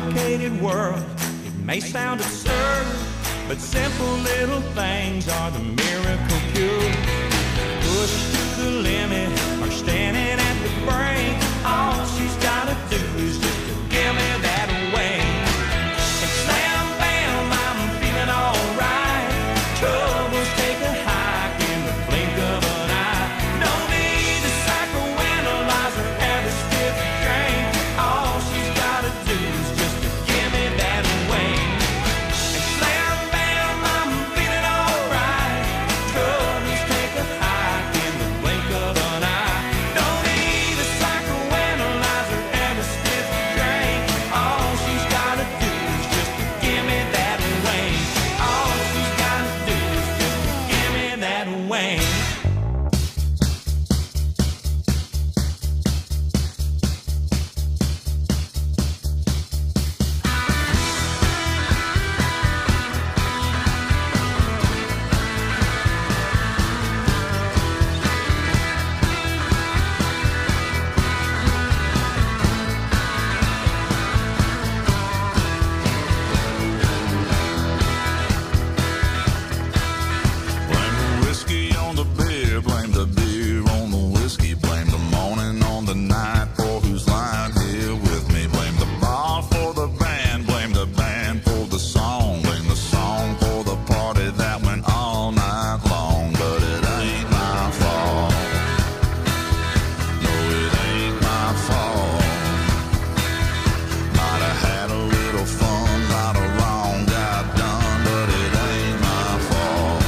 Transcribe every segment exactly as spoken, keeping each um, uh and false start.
complicated world. It may sound absurd, but simple little things are the miracle cure. Pushed to the limit or standing at the brink, all she's gotta do is just to give me that wing. And slam bam, I'm feeling alright. Troubles take a hike in the blink of an eye. No need to psychoanalyze or have a stiff drink. All she's gotta do is just to give me that wing. And slam bam, I'm feeling alright. Troubles take a hike in the blink of an eye. No need to psychoanalyze or have a stiff drink. All she's gotta do is just to give me that wing. All she's gotta do is just to give me that wing. Blame the whiskey on the beer, blame the beer on the whiskey, blame the morning on the night for who's lying here with me. Blame the bar for the band, blame the band for the song, blame the song for the party that went all night long. But it ain't my fault. No, it ain't my fault. Might have had a little fun, not a wrong got done, but it ain't my fault.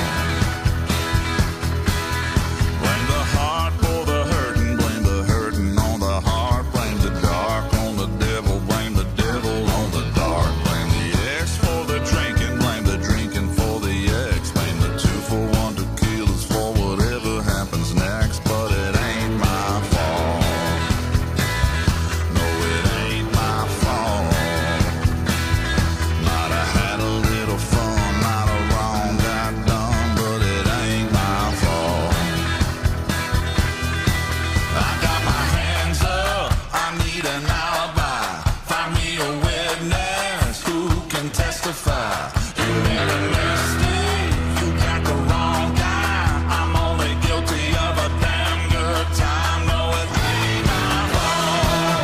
Blame the heart for the hurting, blame the hurting on the heart, blame the dark on the devil, blame the devil on the dark, blame the ex for the drinking, blame the drinking for the ex, blame the two for one tequilas for whatever happens next, but it ain't my fault. No, it ain't my fault. Might have had a little fun, not a wrong got done, but it ain't my fault. I got my hands up, I need an alibi. Find me a witness who can testify. You made a mistake, you got the wrong guy. I'm only guilty of a damn good time. No, it ain't my fault.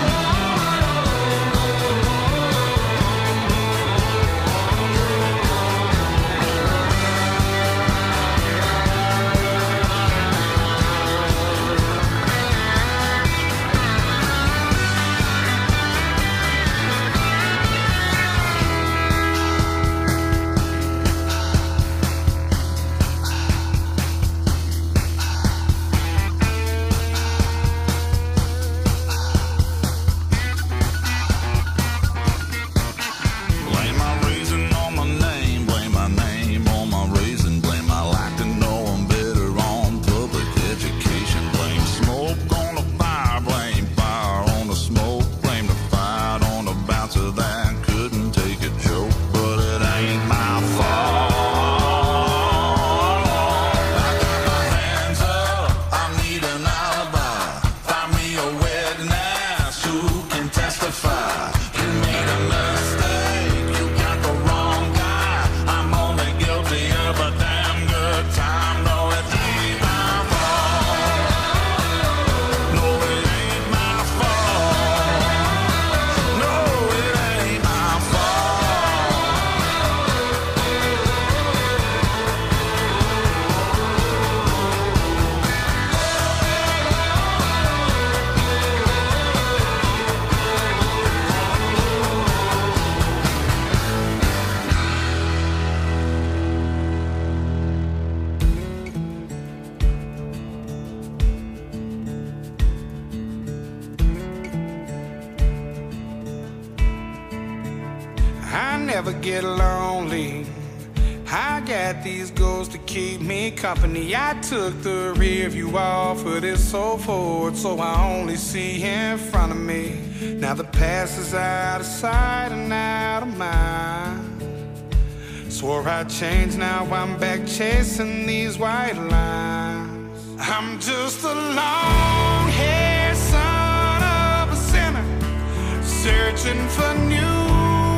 Blame my reason on my name, blame my name on my reason, blame I like to know I'm better on public education, blame smoke on the fire, blame fire on the smoke, blame the fight on the bouncer that couldn't take a joke, but it ain't my fault. I got my hands up, I need an alibi. Find me a witness who can testify. You made a mistake, you got the wrong guy. I'm only guilty of a damn good time. No, it ain't my fault. No, it ain't my fault. No, it ain't my I never get lonely. I got these ghosts to keep me company. I took the rear view off of this old Ford, so I only see in front of me. Now the past is out of sight and out of mind. Swore I'd change, now I'm back chasing these white lines. I'm just a long-haired son of a sinner, searching for new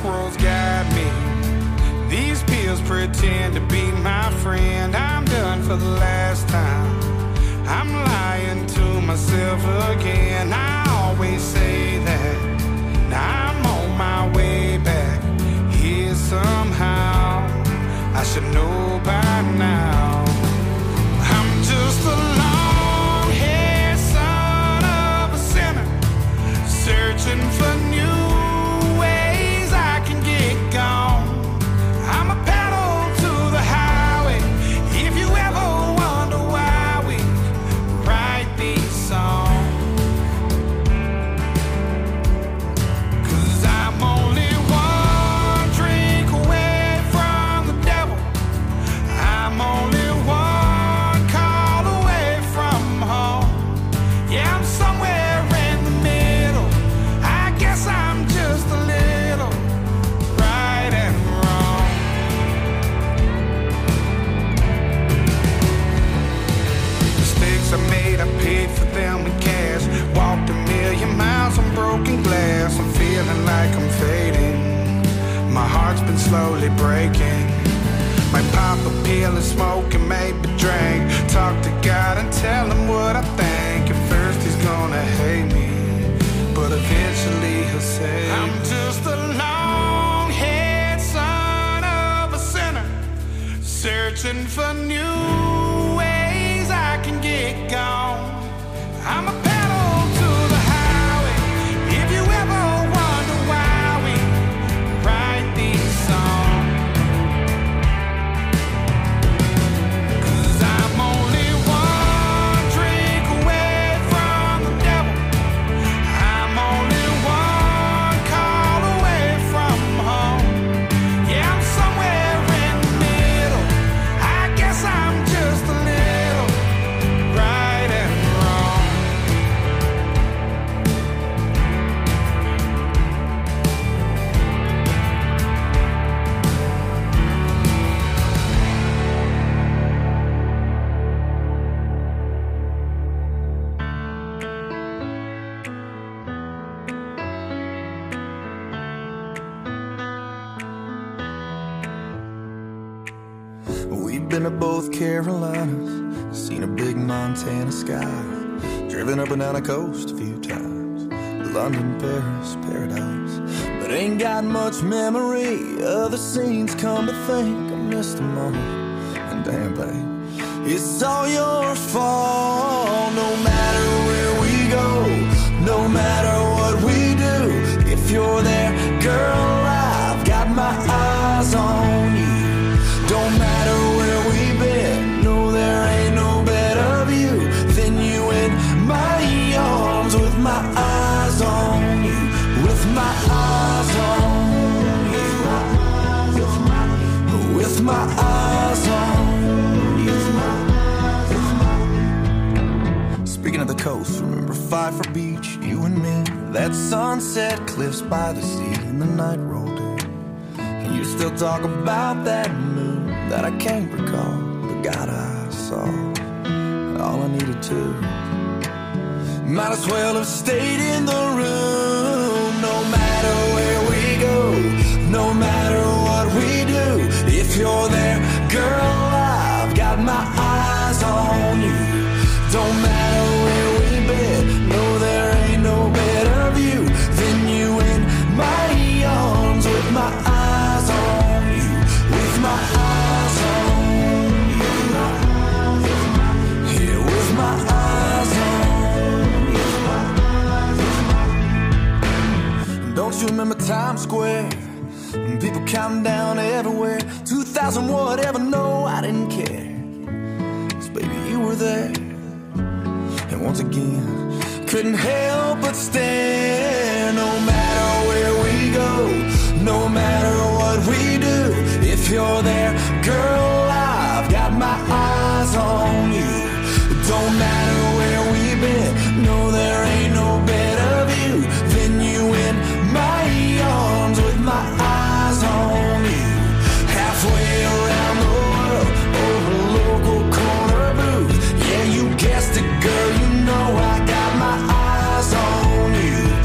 roads guide me. These pills pretend to be my friend. I'm done for the last time. I'm lying to myself again. I always say that. Now I'm on my way back here somehow. I should know by now. I'm just a long-haired son of a sinner, searching for new ways I can get gone. I'm a pedal to the highway. If you ever wonder why we write these songs, 'cause I'm only one drink away from the devil. I'm only one call away from home. Yeah, I'm somewhere in the middle. I guess I'm just a little right and wrong. Mistakes I made, I paid for them in cash. Walked a million miles on broken glass. I'm feeling like I'm fading. My heart's been slowly breaking. Might pop a pill and smoke and maybe drink. Talk to God and tell him what I think. At first he's gonna hate me, but eventually he'll say, I'm just a long-haired son of a sinner, searching for new ways I can get gone. I'm a pedal to the highway. If you ever wonder why we write these songs, 'cause I'm only one drink away from the devil. I'm only one call away from home. Yeah, I'm somewhere in the middle. I guess I'm just a little right and wrong. We've been to both Carolinas, seen a big Montana sky, driven up and down the coast a few times, London, Paris, paradise, but ain't got much memory of the scenes. Come to think, I missed them all, and damn babe, it's all your fault. No matter where we go, no matter what we do, if you're there, girl, I've got my eyes on you. Don't matter where we've been, no, there ain't no better view than you in my arms, with my eyes on you, with my eyes on you, with my eyes on you. Speaking of the coast, remember Pfeiffer Beach, you and me, that sunset cliffs by the sea, and the night rolled in, and you still talk about that moon that I can't recall, but God, I saw all I needed to. Might as well have stayed in the room. No matter where we go, no matter what we do, if you're there, girl, I've got my eyes on you. Don't matter where we've been, no, there ain't no better view than you in my arms, with my eyes on you, with my eyes on you, yeah, with my eyes on you. Don't you remember Times Square? People counting down everywhere, two thousand whatever, no, I didn't care, 'cause baby, you were there. And once again, couldn't help but stare. No matter where we go, no matter what we do, if you're there, girl, I've got my eyes on you. Don't matter where we've been, no, there ain't no better view than you in my arms, with my eyes on you. Halfway around the world, over a local corner booth. Yeah, you guessed it, girl, you know I got my eyes on you.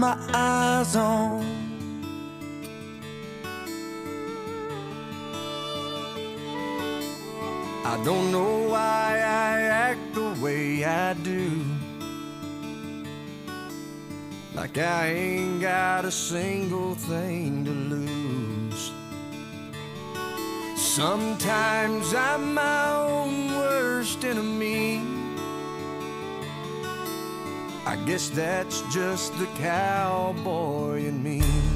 my eyes on. I don't know why I act the way I do, like I ain't got a single thing to lose. Sometimes I'm my own worst enemy. I guess that's just the cowboy in me.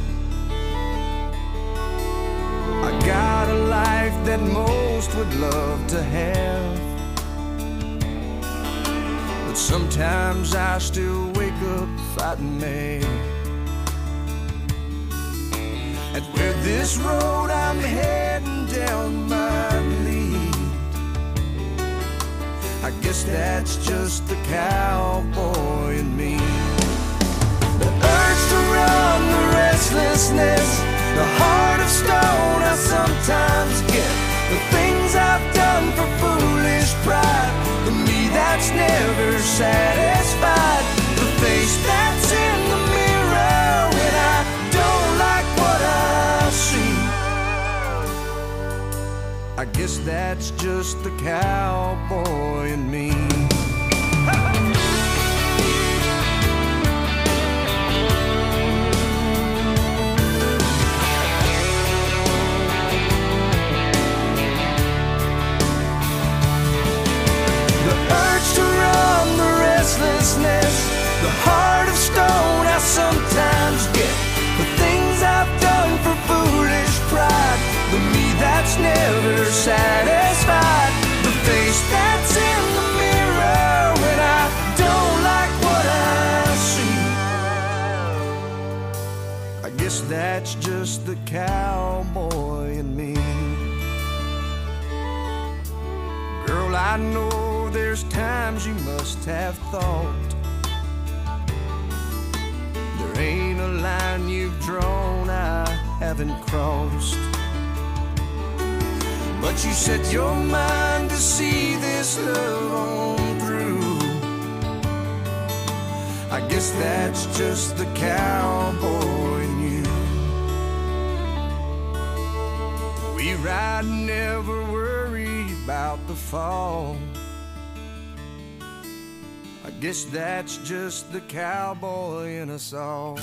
I got a life that most would love to have, but sometimes I still wake up fighting mad. And where this road I'm heading down might lead, I guess that's just the cowboy in me. The urge to run, the restlessness, the heart of stone I sometimes get. The things I've done for foolish pride, the me that's never satisfied. The face that's in the mirror when I don't like what I see. I guess that's just the cowboy in me. The heart of stone I sometimes get. The things I've done for foolish pride, the me that's never satisfied. The face that's in the mirror when I don't like what I see. I guess that's just the cowboy in me. Girl, I know there's times you must have thought there ain't a line you've drawn I haven't crossed. But you set your mind to see this love on through. I guess that's just the cowboy in you. We ride, never worry about the fall. I guess that's just the cowboy in us all.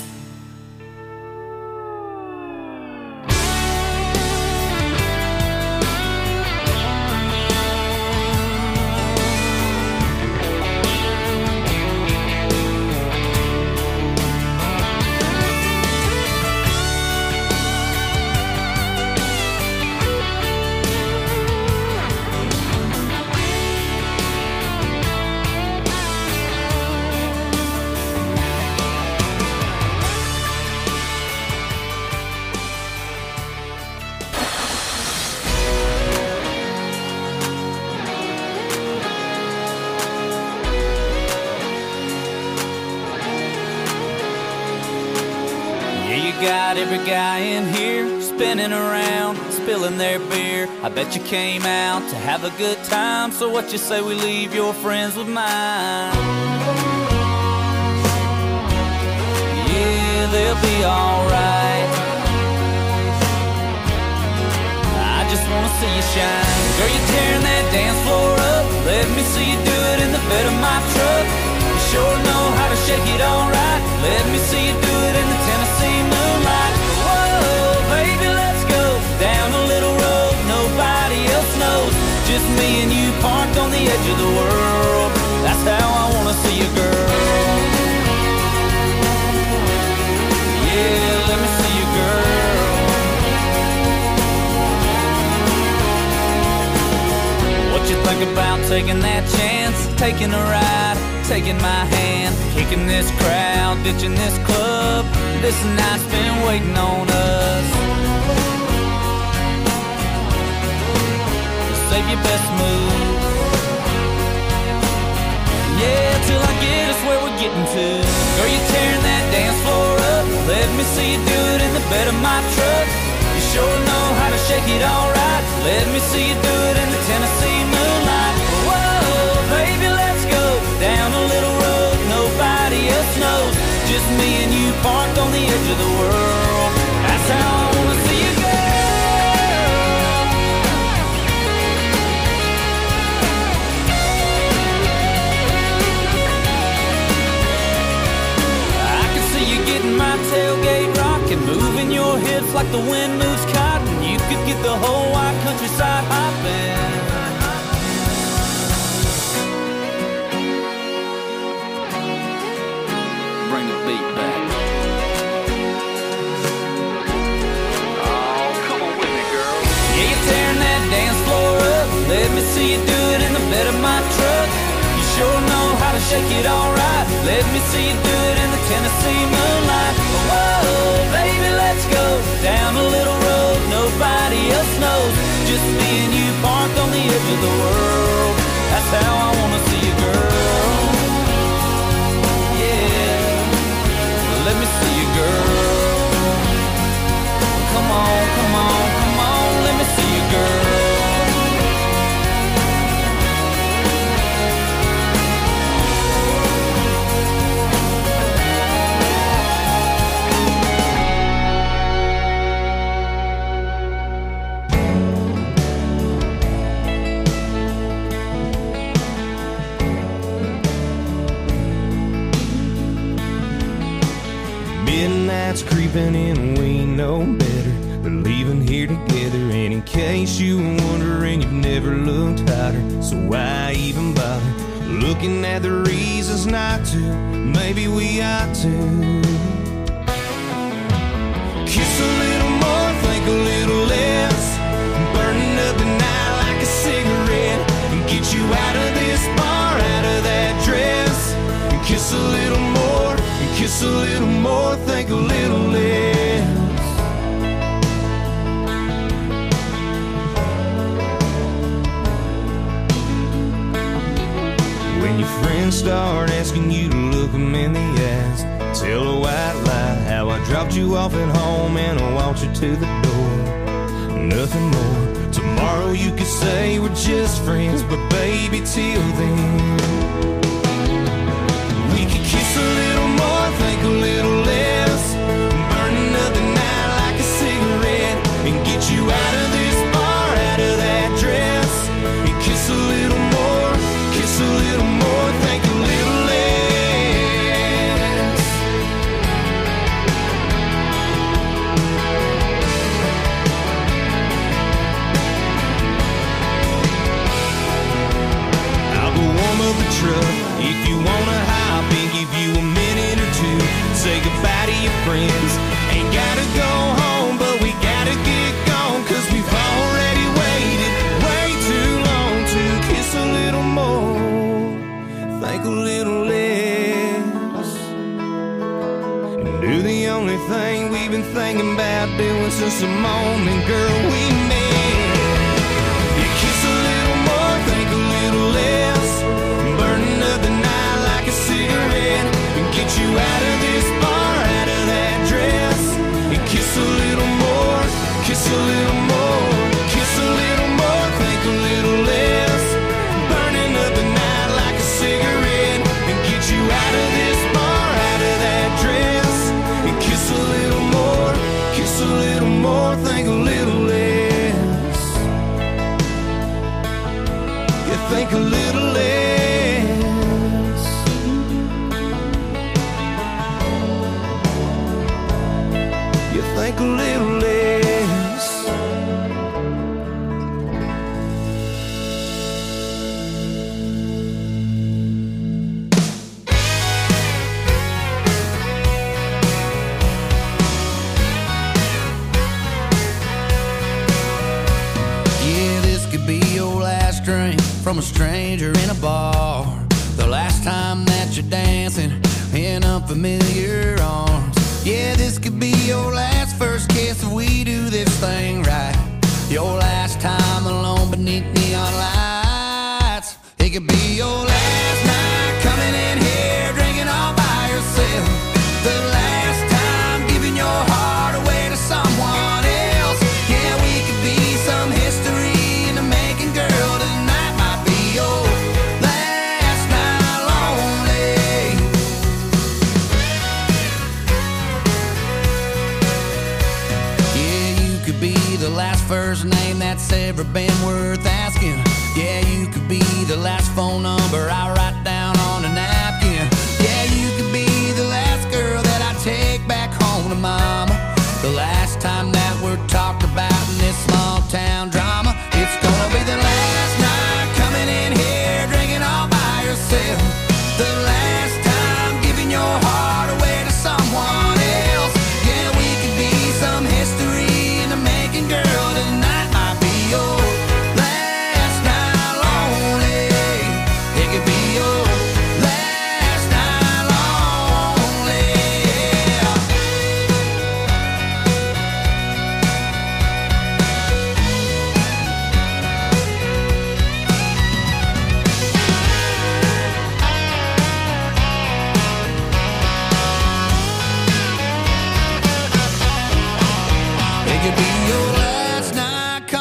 Got every guy in here spinning around, spilling their beer. I bet you came out to have a good time, so what you say we leave your friends with mine? Yeah, they'll be alright. I just wanna see you shine. Girl, you're tearing that dance floor up. Let me see you do it in the bed of my truck. You sure know how to shake it alright. Let me see you do it in the Tennessee moonlight. Whoa, baby, let's go down a little road nobody else knows. Just me and you parked on the edge of the world. That's how I wanna see you, girl. Yeah, let me see you, girl. What you think about taking that chance, taking a ride, taking my hand, kicking this crowd, ditching this club? This night's been waiting on us. Save your best move. Yeah, till I get us where we're getting to. Girl, you're tearing that dance floor up. Let me see you do it in the bed of my truck. You sure know how to shake it alright. Let me see you do it in the Tennessee moonlight. Whoa, baby, let's go down a little road nobody else knows. Just me and you, part like the wind moves cotton, you could get the whole wide countryside hopping. Bring the beat back. Oh, come on with me, girl. Yeah, you're tearing that dance floor up. Let me see you do it in the bed of my truck. You sure know how to shake it all right. Let me see you do it in the Tennessee moonlight. Whoa, baby, let's go down a little road nobody else knows. Just me and you parked on the edge of the world. That's how I wanna see you, girl. Yeah, let me see you, girl. Come on, come on, come on, let me see you, girl. Midnight's creeping in, we know better than leaving here together. And in case you were wondering, you've never looked hotter, so why even bother looking at the reasons not to? Maybe we ought to kiss a little more, think a little less, burning up the night like a cigarette, and get you out of this bar, out of that dress, and kiss a little more, and kiss a little more, think a little less. When your friends start asking you to look them in the eyes, tell a white lie how I dropped you off at home and I walked you to the door. Nothing more. Tomorrow you could say we're just friends, but baby, till then we could kiss a little more, think a little less, burning up the night like a cigarette, and get you out of this bar, out of that dress, and kiss a little more, kiss a little more, think a little less. I'll go warm up the truck if you wanna hop and give you a minute or two. Say goodbye to your friends. Ain't gotta go home, but we gotta get gone, cause we've already waited way too long to kiss a little more, think a little less, and do the only thing we've been thinking about doing since the moment, girl, we met. You kiss a little more, think a little less, burning up the night like a cigarette, and get you out of this bar, out of that dress, and kiss a little more, kiss a little more, kiss a little more, think a little less, burning up the night like a cigarette, and get you out of this bar, out of that dress, and kiss a little more, kiss a little more, think a little less. You think a little less. You think a little less. Yeah, this could be your last drink from a stranger in a bar. The last time that you're dancing in unfamiliar arms. Yeah, this could be your last first kiss if we do this thing right. Your last time alone beneath neon lights. It could be your last night coming in here drinking all by yourself. The last time giving your heart away to someone else. Yeah, we could be some history in the making, girl. Tonight might be your last night lonely. Yeah, you could be the last first name that's ever been worth asking. Yeah, you could be the last phone number I write down on a napkin. Yeah, you could be the last girl that I take back home to mama. The last time that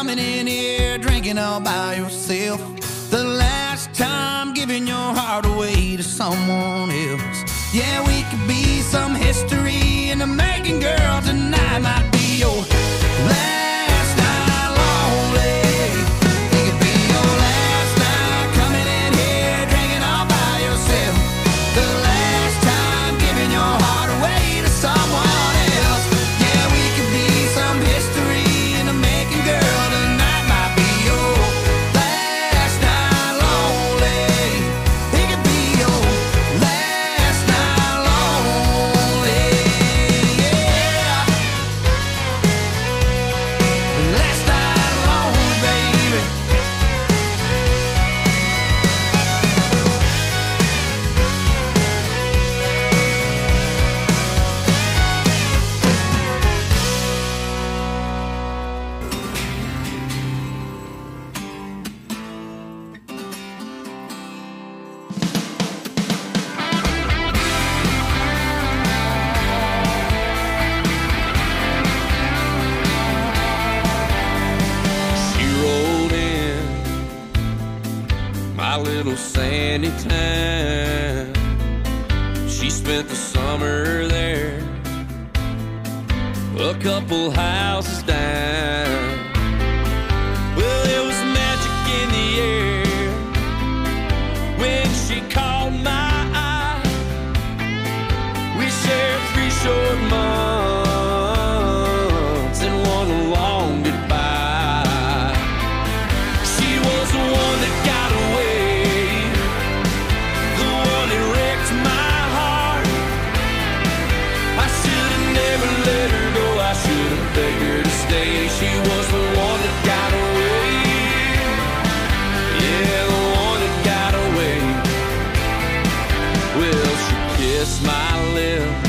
coming in here drinking all by yourself. The last time giving your heart away to someone else. Yeah, we could be some history in the making, girl. Tonight might be your last night lonely. It could be your last night coming in here drinking all by yourself. The last time giving your heart away to someone else. Yeah, we could be some history in the making, girl. Tonight might be your last night lonely. It could be your last night lonely. Yeah, last night lonely, baby. She rolled in my little sandy town. She spent the summer there, a couple houses down. Well, there was magic in the air when she caught my eye. We shared three short months and one long goodbye. She was the one that got away, the one that wrecked my heart. I should have never let her go, I should have begged her to stay. She was the one that got away, yeah, the one that got away. Well, she kissed my lips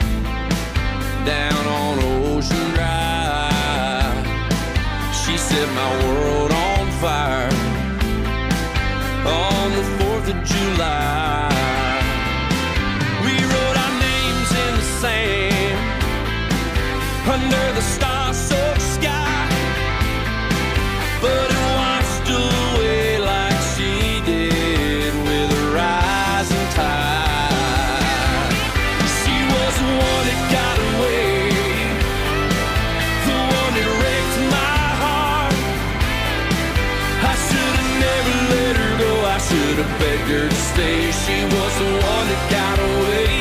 down on Ocean Drive. She set my world on fire on the fourth of July. We wrote our names in the sand under the star-soaked sky, but it washed away like she did with a rising tide. She was the one that got away, the one that wrecked my heart. I should have never let her go, I should have begged her to stay. She was the one that got away,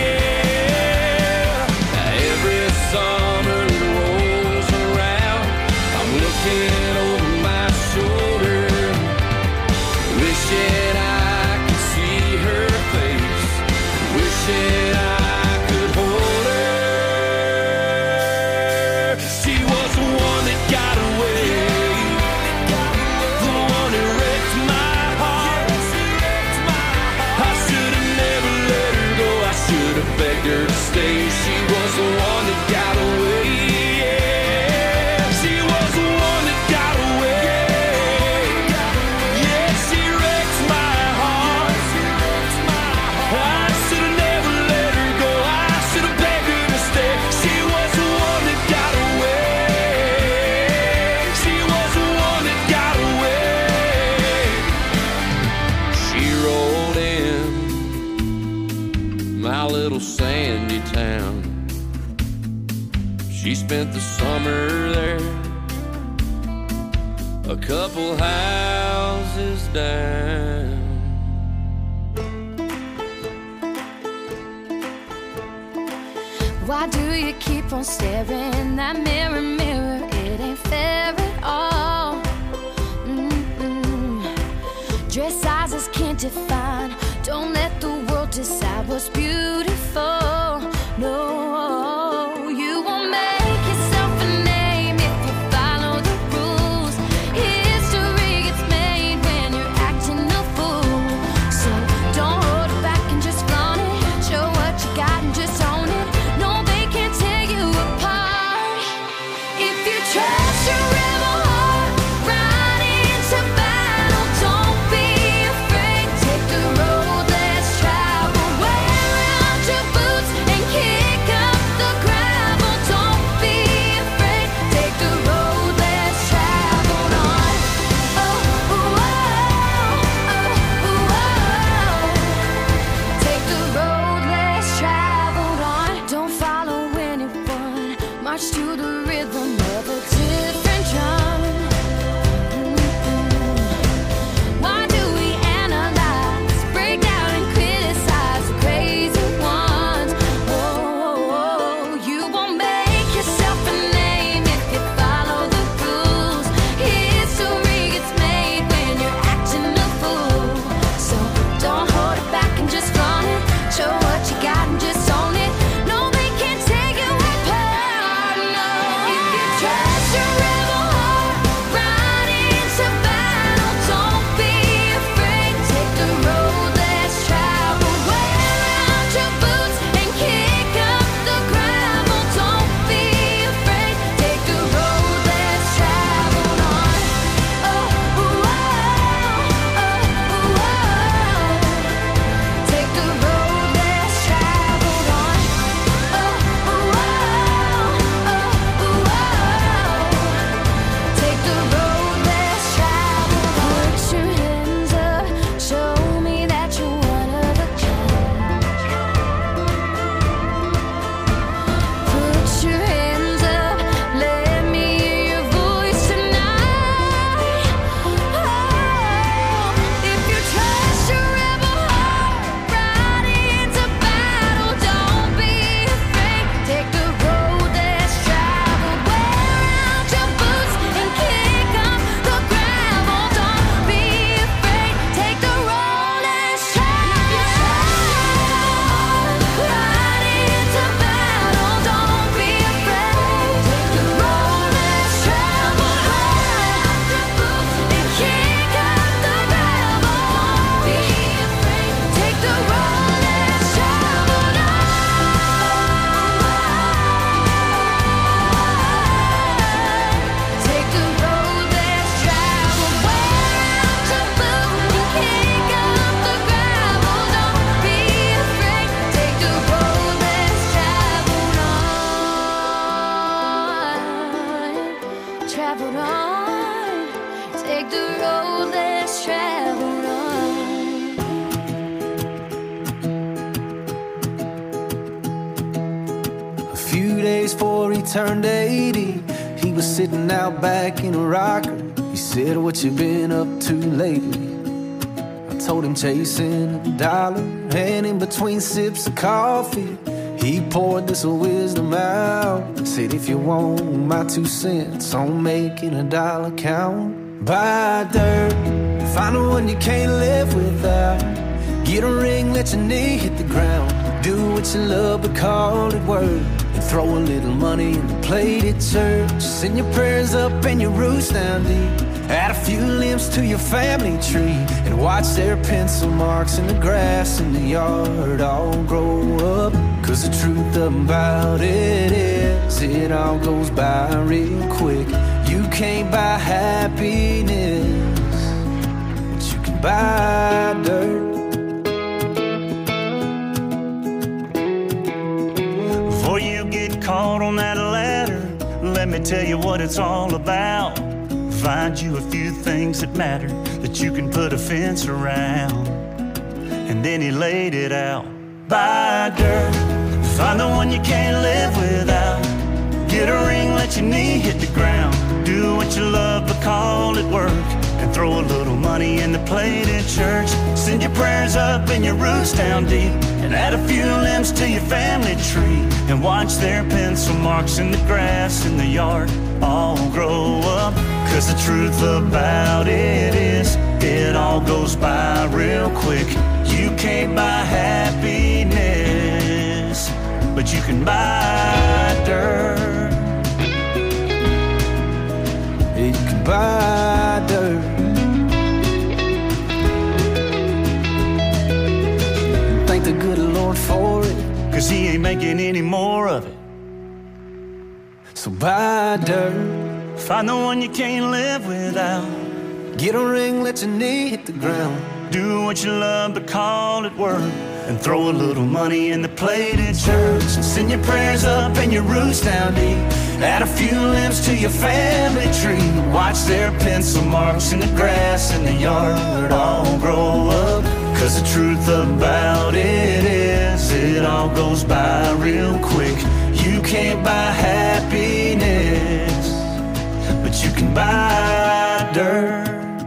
yeah. Every summer that rolls around, I'm looking over my shoulder, wishing I could see her face, wishing I could hold her. She was the one that got away, the one that wrecked my heart. I should have never let her go, I should have begged her to stay. She was the one that got away, yeah. She was the one that got away, yeah. She wrecked my heart. I should have never let her go, I should have begged her to stay. She was the one that got away, she was the one that got away. She rolled in my little sandy town. She spent the summer there, a couple houses down. Why do you keep on staring in that mirror, mirror? It ain't fair at all. Mm-mm. Dress sizes can't define. Don't let the world decide what's beautiful. No, you won't make yourself a name if you follow the rules. History gets made when you're acting a fool. So don't hold it back and just flaunt it. Show what you got and just own it. No, they can't tear you apart. If you trust your rebel heart, ride into battle. Don't be afraid. Take the road less traveled. Wear out your boots and kick up the take the road less traveled on. A few days before he turned eighty, he was sitting out back in a rocker. He said, "What you been up to lately?" I told him chasing a dollar, and in between sips of coffee, he poured this wisdom out. Said, "If you want my two cents on making a dollar count, buy dirt, find the one you can't live without. Get a ring, let your knee hit the ground. Do what you love, but call it work. And throw a little money in the plate at church. Send your prayers up and your roots down deep. Add a few limbs to your family tree, and watch their pencil marks in the grass in the yard all grow up. Cause the truth about it is, it all goes by real quick. You can't buy happiness, but you can buy dirt." Before you get caught on that ladder, let me tell you what it's all about. Find you a few things that matter that you can put a fence around. And then he laid it out. Buy dirt, find the one you can't live without. Get a ring, let your knee hit the ground. Do what you love, but call it work. And throw a little money in the plate at church. Send your prayers up and your roots down deep. And add a few limbs to your family tree. And watch their pencil marks in the grass in the yard all grow up. Cause the truth about it is, it all goes by real quick. You can't buy happiness, but you can buy dirt. You can buy dirt. And thank the good Lord for it, cause he ain't making any more of it. So buy dirt, find the one you can't live without. get a ring, let your knee hit the ground. Do what you love, but call it work. And throw a little money in the plate at church. And send your prayers up and your roots down deep. Add a few limbs to your family tree. Watch their pencil marks in the grass in the yard all grow up. Cause the truth about it is, it all goes by real quick. You can't buy happiness, but you can buy dirt.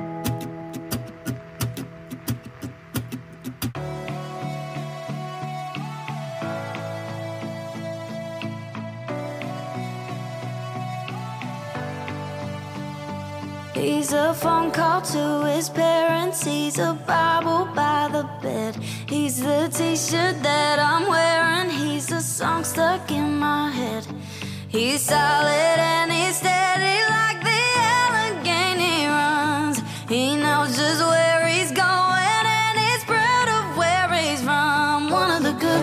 He's a phone call to his parents. He's a Bible by the bed. He's the t-shirt that I'm wearing. He's a song stuck in my head. He's solid and he's steady like the Allegheny runs. He knows just where he's going and he's proud of where he's from. One of the good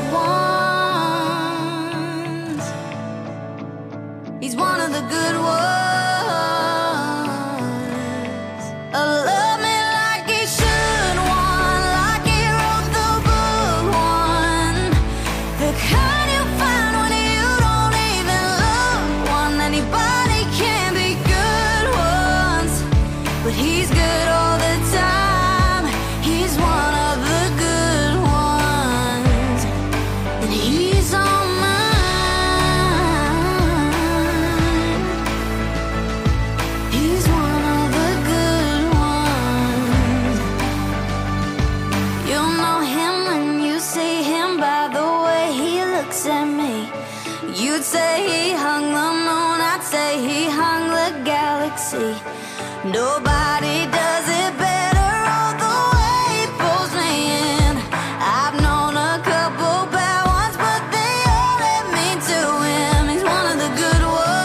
ones. He's one of the good ones. You'd say he hung the moon, I'd say he hung the galaxy. Nobody does it better, all the way he pulls me in. I've known a couple bad ones, but they all led me to him. He's one of the good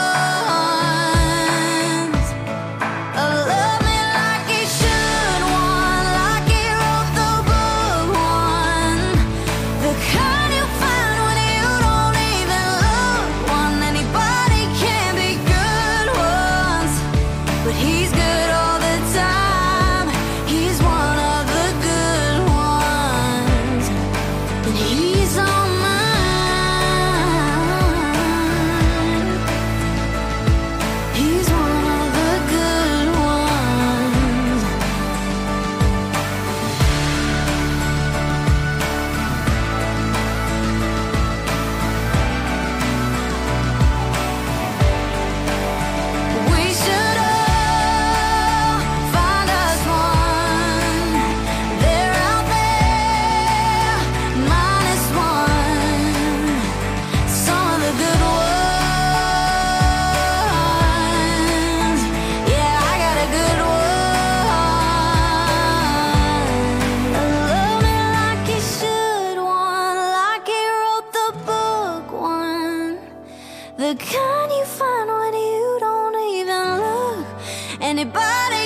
ones. Oh, love me like he should, one like he wrote the book one. The kind you find when you don't even look. One anybody can be good ones, but he's good all the time.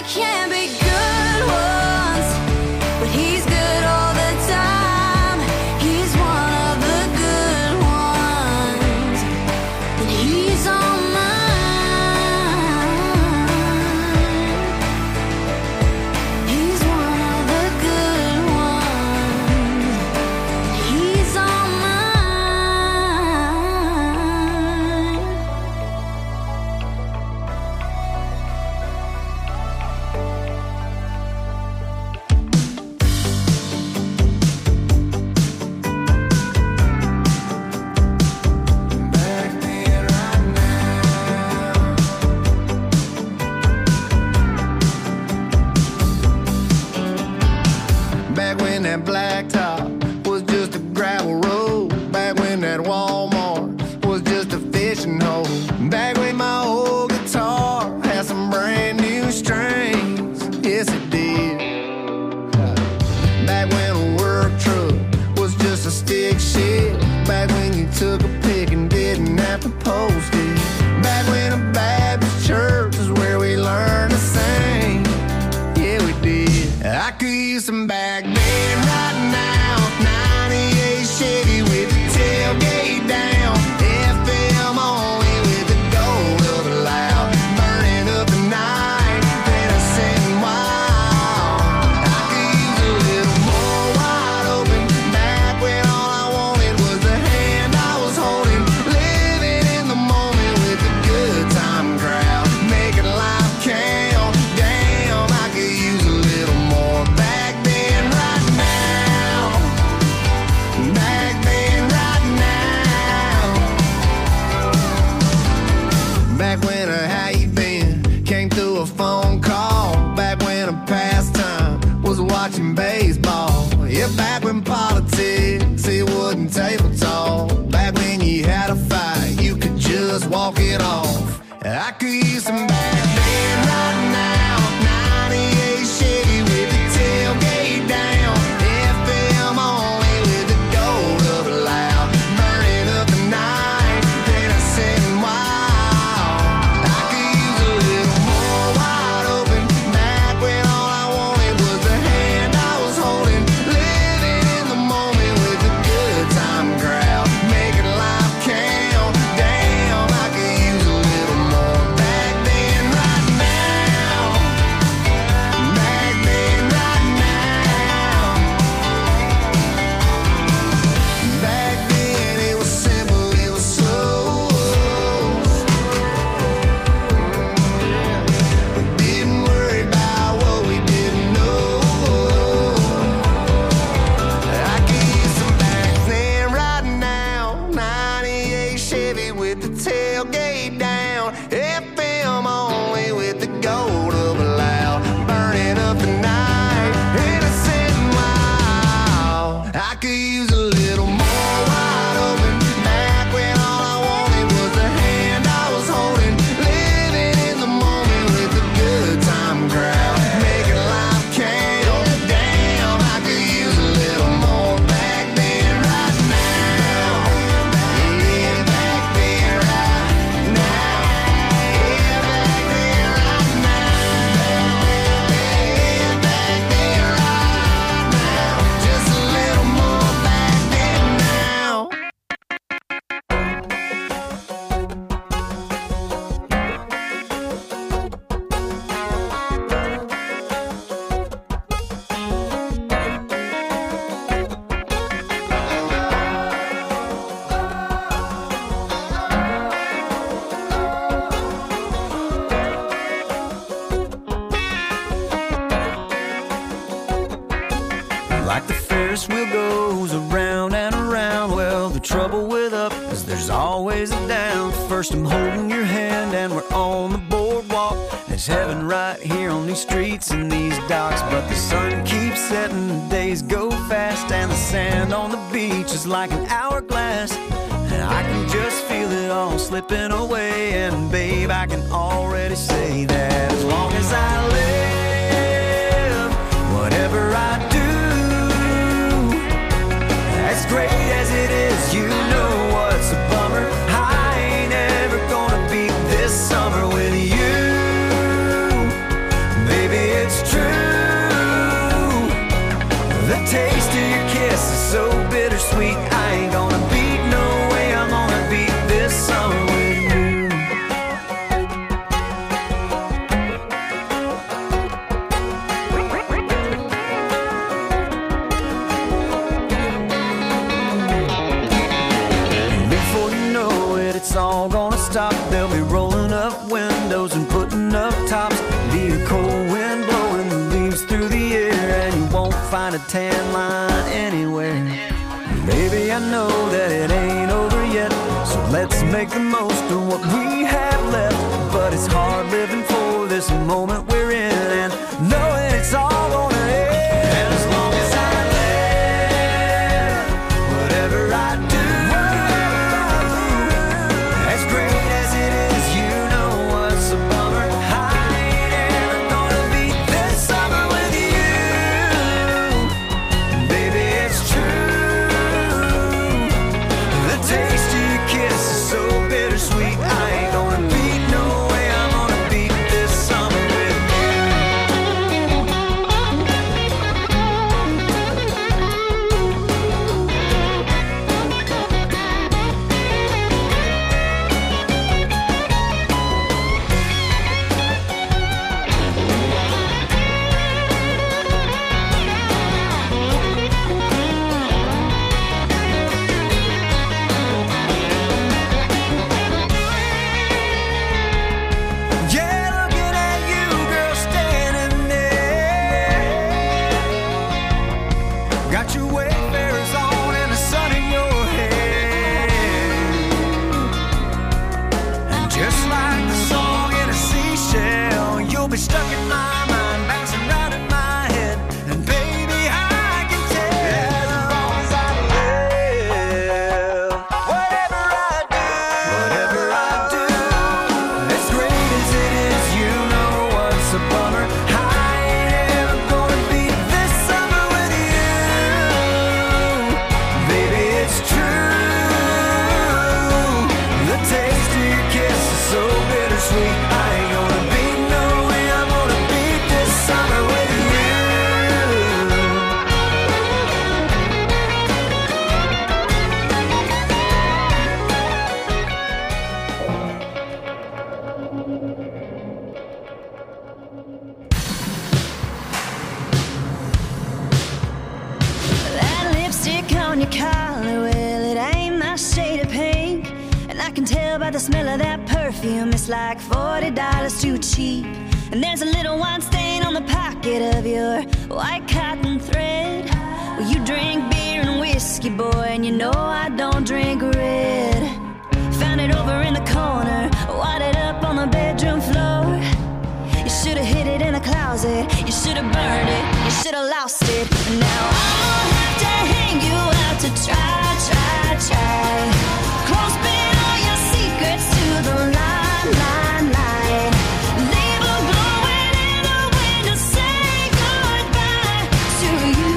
can't be good ones, but he's good all the time. He's one of the good ones, and he's on mine. He's one of the good ones, and he's on mine. Back when that blacktop was just a gravel road. Back when that Walmart was just a fishing hole. Back when my old guitar had some brand new strings. Yes, it did. Back when a work truck was just a stick shift. Back when you took a pic and didn't have to post it. Back when a Baptist church is where we learned to sing. Yeah, we did. I could use some back then right now. ninety-eight Chevy with the tailgate down. F M only with the gold of the loud. Burning up the night, then I sitting wild. I could use a little more wide open. Back when all I wanted was the hand I was holding. Living in the moment with the good time crowd. Making life count. Damn, I could use a little more back then right now. Back then right now. Back when a how you been came through a phone call. Back when a pastime was watching baseball. Yeah, back when politics it wasn't table talk. Back when you had a fight, you could just walk it off. I could use some back then right now. ninety-eight Chevy with the tailgate down. F M only with the gold of the loud. Burning up the night, then I sitting wild. I could use a little more wide open. Back when all I wanted was the hand I was holding. Living in the moment with the good time crowd. Making life count. Damn, I could use a little more back then right now. Back then right now. Back then it was simple, it was slow. We didn't worry about what we didn't know. I could use some back then right now. ninety-eight Chevy with the tailgate down. F M only with the gold of a loud. Burning up the night, innocent and wild. I could use a little more wide open. Back when all I wanted was the hand I was holding. Living in the moment with the good time crowd. Making life count. Damn, I could use a little more back then right now. Yeah, back then right now. Yeah, back then right now. Yeah, back then right now. Just a little more back then now. Like the Ferris wheel goes around and around. Well, the trouble with up is there's always a down. First I'm holding your hand and we're on the boardwalk. There's heaven right here on these streets and these docks. But the sun keeps setting, the days go fast, and the sand on the beach is like an hourglass. And I can just feel it all slipping away. And babe, I can already say that as long as I live, whatever I do, as great as it is, you know what's a bummer. I ain't ever gonna beat this summer with you. Baby, it's true. The taste of your kiss is so bittersweet. I ain't gonna beat, no way I'm gonna beat this summer with you. Before you know it, it's all gonna stop. They'll be rolling up windows and putting up tops. Be a cold wind blowing the leaves through the air, and you won't find a tan line anywhere. Baby, I know that it ain't over yet, so let's make the most of what we have left. But it's hard living for this moment we're in, and knowing it's all gonna end. And as long as I live, whatever I do, as great as it is, you know what's a bummer. I ain't ever gonna beat this summer with you. Baby, it's true. The taste of your kiss is so bittersweet. I ain't gonna beat, no way I'm gonna beat this summer with you. Yeah, looking at you, girl, standing there. Got your Wayfarers on and the sun in your hair. And just like the song in a seashell, you'll be stuck in my mind, bouncing round in my head. And baby, I can tell, as long as I live, whatever I do, whatever I do, as great as it is, you know what's a bummer. I ain't ever gonna beat this summer with you. Baby, it's true. The taste of your kiss is so bittersweet. I ain't gonna beat, no way I'm gonna beat this summer with you. That lipstick on your collar, well, it ain't my shade of pink. And I can tell by the smell of that perfume, it's like forty dollars too cheap. And there's a little white stain on the pocket of your white cotton thread. Well, you drink beer and whiskey, boy, and you know I don't drink red. Found it over in the corner, wadded up on the bedroom floor. You should have hid it in a closet, you should have burned it, you should have lost it. And now I'll have to hang you out to try, try, try. Close spin all your secrets to the line, line, line. Leave a glowing in the wind to say goodbye to you.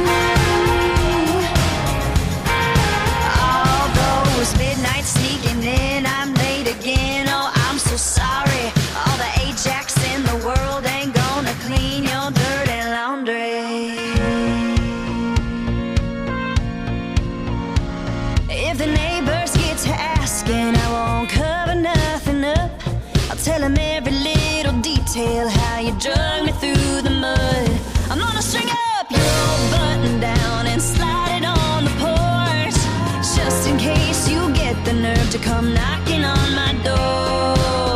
Although it's midnight sneaking in, I'm late again. Oh, I'm so sorry. All the Ajax in the world ain't gonna clean your dirty laundry. If the neighbors get to asking, I won't cover nothing up. I'll tell them every little detail, how you drug me through the mud. I'm gonna string up your old button down and slide it on the porch, just in case you get the nerve to come knocking on my door.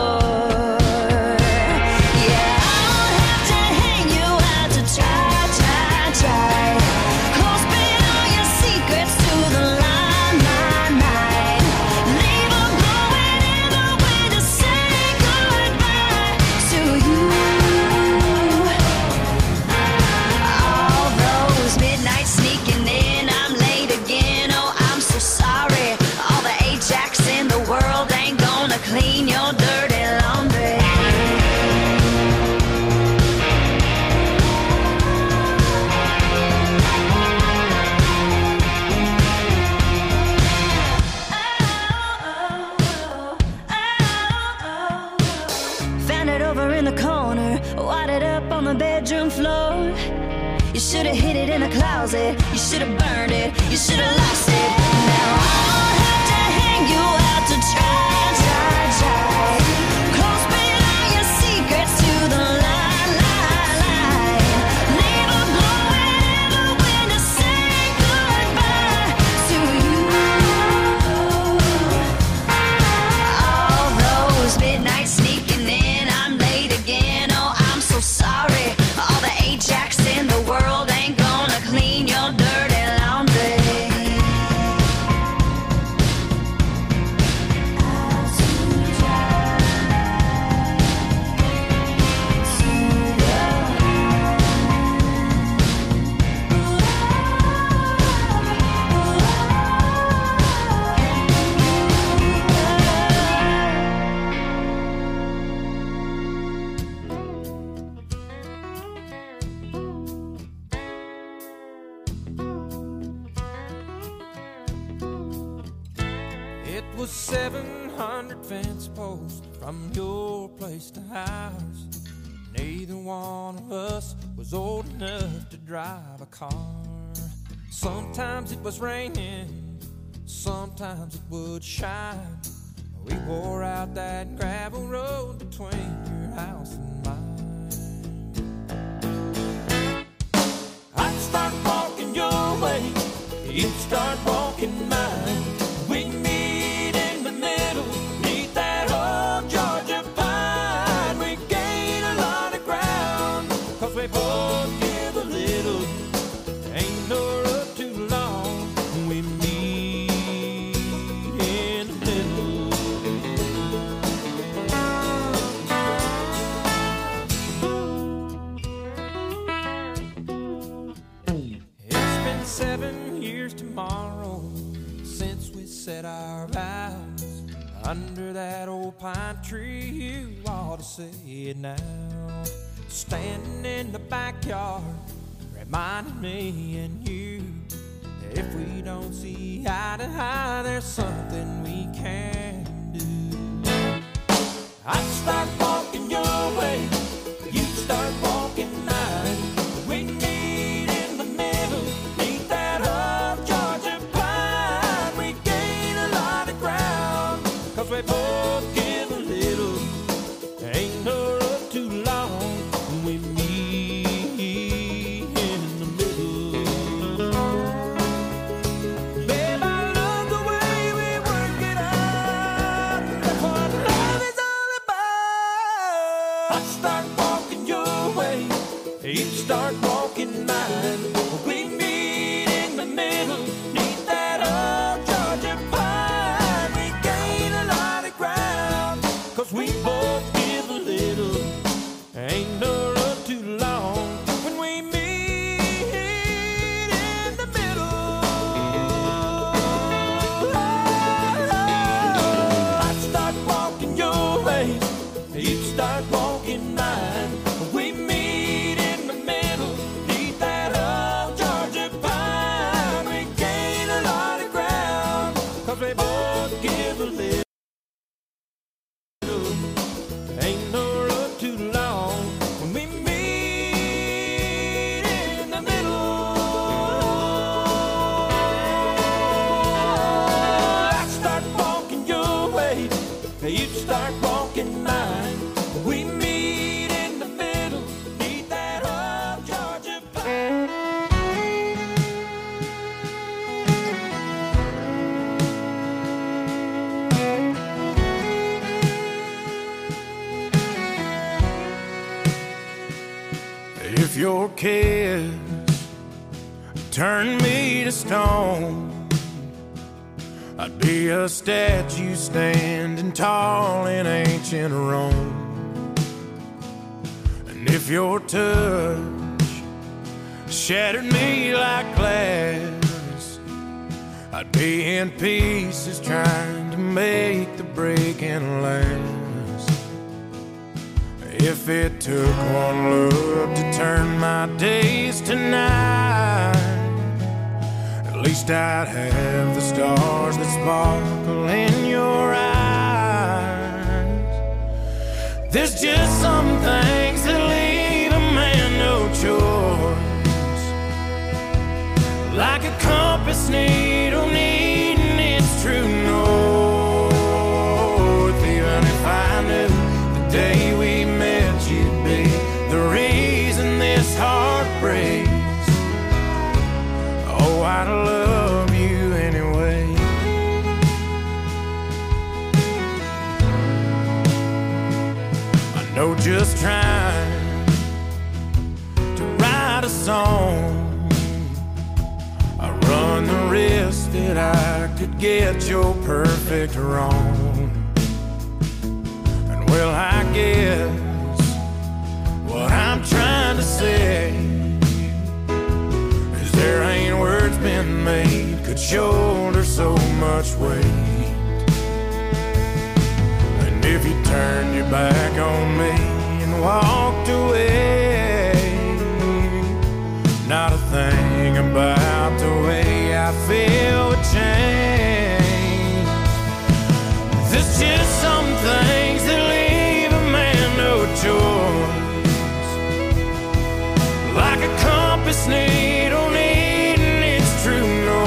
Yeah, I'll have to hang you out to try, try, try. Close spin all your secrets to the line, line, line. Leave a glowing in the wind to say goodbye to you. floor. You should have hid it in the closet. You should have burned it. You should have lost it. Now I'll have to hang you out to dry, dry, dry. Close below your secrets to the line, line, line. Leave a blowing ever when to say goodbye to you. All those midnights sneaking in, I'm late again. Oh, I'm so sorry. All the Ajax in the world ain't gonna clean your dirty laundry. It was seven hundred fence posts from your place to ours. Neither one of us was old enough to drive a car. Sometimes it was raining, sometimes it would shine. We wore out that gravel road between your house and mine. I'd start walking your way, you'd start walking mine. We meet in the middle, meet that old Georgia pine. We gain a lot of ground, cause we both give a little. Ain't no road too long, we meet in the middle. It's been seven years tomorrow since we said our vows under that old pine tree. You ought to say it now. Standing in the backyard, reminding me and you, if we don't see eye to eye, there's something we can do. I'd start walking your way, you'd start walking mine. We meet in the middle, meet that old Georgia pine. We gain a lot of ground, cause we both give a little. Ain't no road too long, we meet in the middle. Babe, I love the way we work it out. That's what love is all about. I'd start walking your way, you'd start walking mine. We meet in the middle, meet that old Georgia pine. We gain a lot of ground, cause we both give a little. Ain't no road too long when we meet in the middle. I'd start walking your way, you'd start walking mine. We meet in the middle, meet that old Georgia pine. We gain a lot of ground, cause we both give a little. Ain't no road too long when we meet in the middle. I'd start walking your way, you'd start walking mine. We meet in the middle, meet that old Georgia pine. If your kiss turned me to stone, I'd be a statue standing tall in ancient Rome. And if your touch shattered me like glass, I'd be in pieces trying to make the breaking last. If it took one look to turn my days to night, at least I'd have the stars that sparkle in your eyes. There's just some things that leave a man no choice. heart breaks. Oh, I'd love you anyway. I know just trying to write a song, I run the risk that I could get your perfect wrong. And well, I guess what I'm trying to say is there ain't words been made could shoulder so much weight. And if you turned your back on me and walked away, not a thing about the way I feel would change. There's just some things that leave a man no choice, like a compass needle needing its true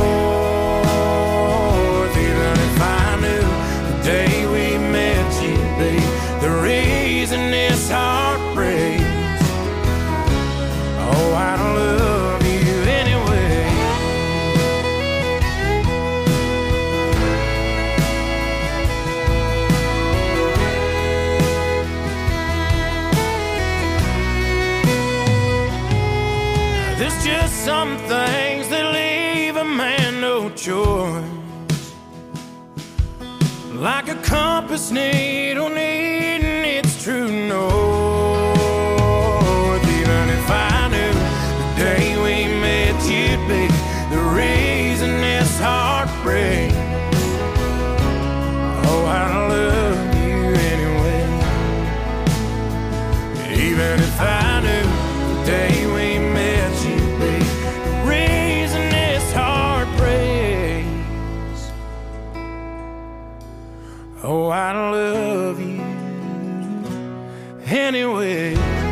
north. Even if I knew the day we met you'd be the reason this heart breaks, oh, I don't love you anyway. There's just some things that leave a man no choice, like a compass needle needing its true north. Even if I knew the day we met you'd be the reason this heart breaks, oh, I don't love you anyway. Even if I knew the day we met you'd be the reason this heart breaks, oh, I don't love you anyway.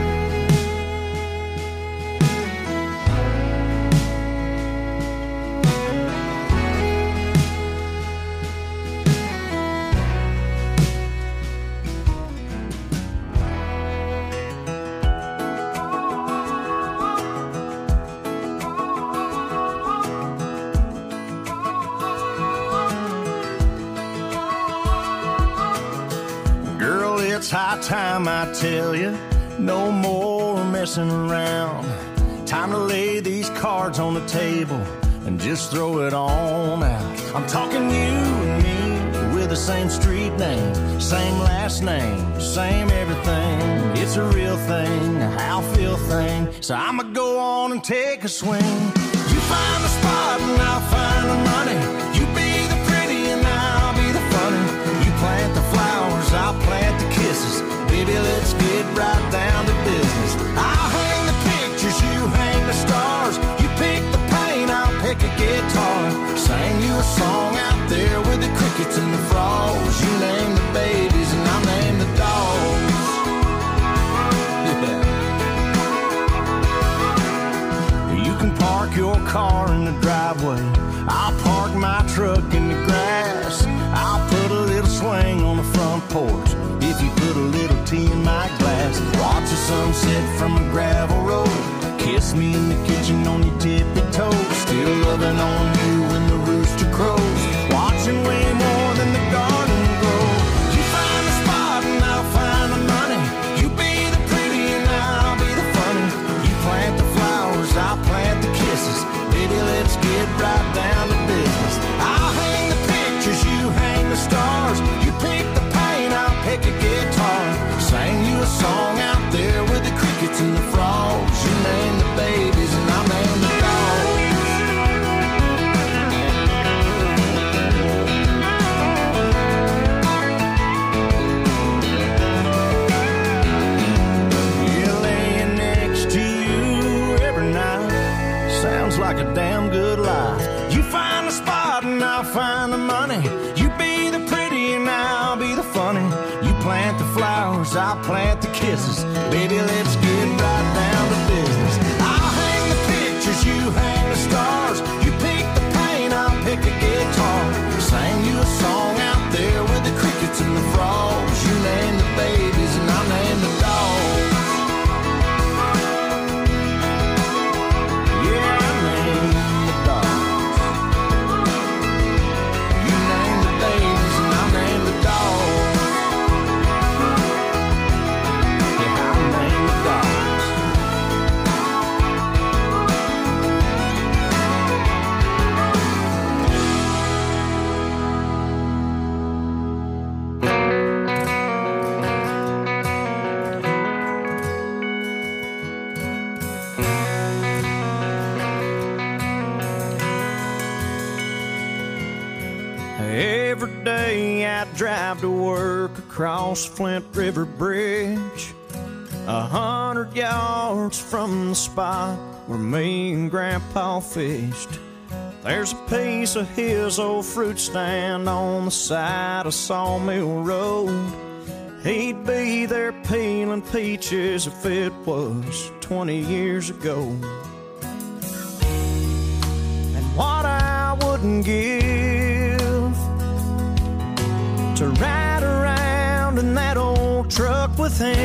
Girl, it's high time I tell you, no more messing around. Time to lay these cards on the table and just throw it on out. I'm talking you and me with the same street name, same last name, same everything. It's a real thing, a how feel thing. So I'ma go on and take a swing. You find the spot and I'll find the money. You be the pretty and I'll be the funny. You plant the flowers, I'll plant the kisses. Baby, let's get right down to business. I'll hang the pictures, you hang the stars. You pick the paint, I'll pick a guitar. Sing you a song out there with the crickets and the frogs. You name the babies and I'll name the dogs. Yeah. You can park your car in the driveway, I'll park my truck in the grass. I'll put a little swing on the front porch if you put a little tea in my glass. Watch the sunset from a gravel road, kiss me in the kitchen on your tippy toes. Still loving on you when the rooster crows, watching way more than the garden grow. You find the spot and I'll find the money. You be the pretty and I'll be the funny. You plant the flowers, I'll plant the kisses. Baby, let's get right down to business. I'll hang the pictures, you hang the stars. You pick the paint, I'll pick a guitar. Sing you a song out there with the crickets and the frogs. You name the babies and I'll name the dogs. Yeah, laying next to you every night sounds like a damn good life. You find the spot and I'll find the money. You be the pretty and I'll be the funny. You plant the flowers, I'll plant the kisses. Baby, let's get right down to business. I'll hang the pictures, you hang the stars. You pick the paint, I'll pick a guitar. Sing you a song out there with the crickets and the frogs. You name the babies and I'll name the dogs. every day I'd drive to work across Flint River Bridge, a hundred yards from the spot where me and Grandpa fished. There's a piece of his old fruit stand on the side of Sawmill Road. He'd be there peeling peaches if it was twenty years ago. And what I wouldn't give to ride around in that old truck with him.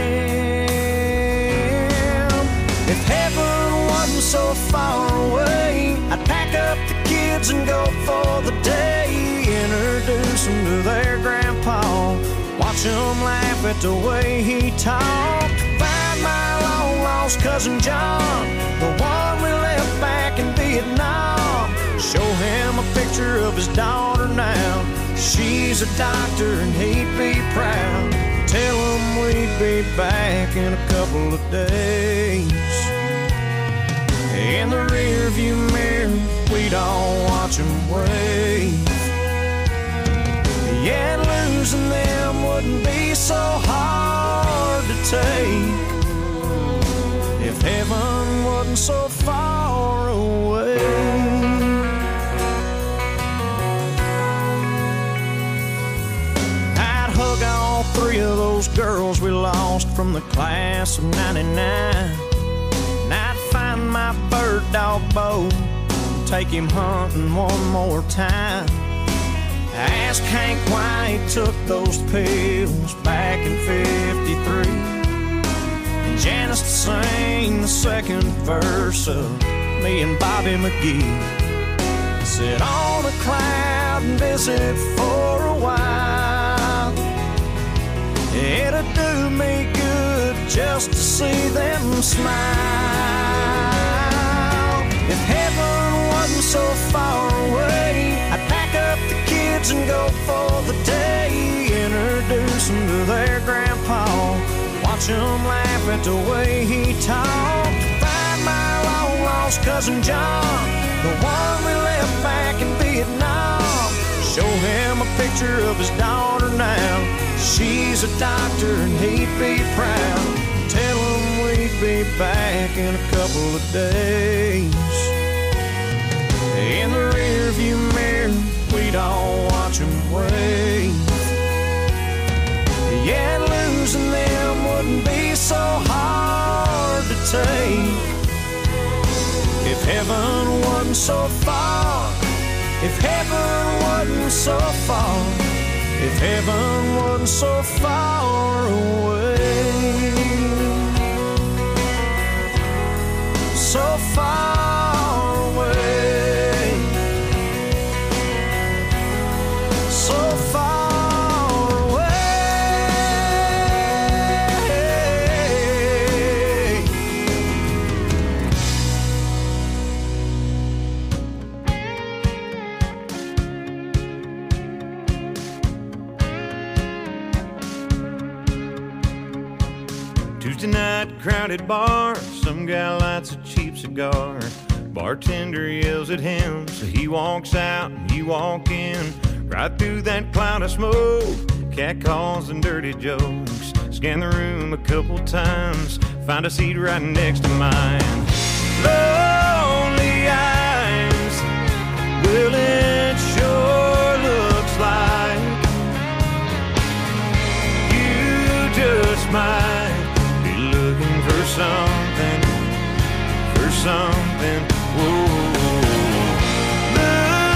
If heaven wasn't so far away, I'd pack up the kids and go for the day. Introduce them to their grandpa, watch them laugh at the way he talked. Find my long lost cousin John, the one we left back in Vietnam. Show him a picture of his daughter now. She's a doctor and he'd be proud. Tell him we'd be back in a couple of days. In the rear view mirror, we'd all watch him wave. Yeah, losing them wouldn't be so hard to take if heaven wasn't so far away. I'd hug all three of those girls we lost from the class of ninety-nine. And I'd find my bird dog Bo, take him hunting one more time. Ask Hank why he took those pills back in fifty-three. And Janice to sing the second verse of me and Bobby McGee. Sit on a cloud and visit for a while. It'd do me good just to see them smile. If heaven wasn't so far away, I'd pack up the kids and go for the day. Introduce them to their grandpa, watch them laugh at the way he talked. Find my long lost cousin John, the one we left back in Vietnam. Show him a picture of his daughter now. She's a doctor and he'd be proud. Tell him we'd be back in a couple of days. In the rear view mirror, we'd all watch him wave. Yeah, losing them wouldn't be so hard to take if heaven wasn't so far. If heaven wasn't so far. If heaven wasn't so far away. So far away. So far away. Tuesday night, crowded bar, some guy lights a cheap cigar. Bartender yells at him, so he walks out and you walk in. Right through that cloud of smoke, cat calls and dirty jokes. Scan the room a couple times, find a seat right next to mine. Lonely eyes, well it sure looks like you just might be looking for something, for something. Whoa.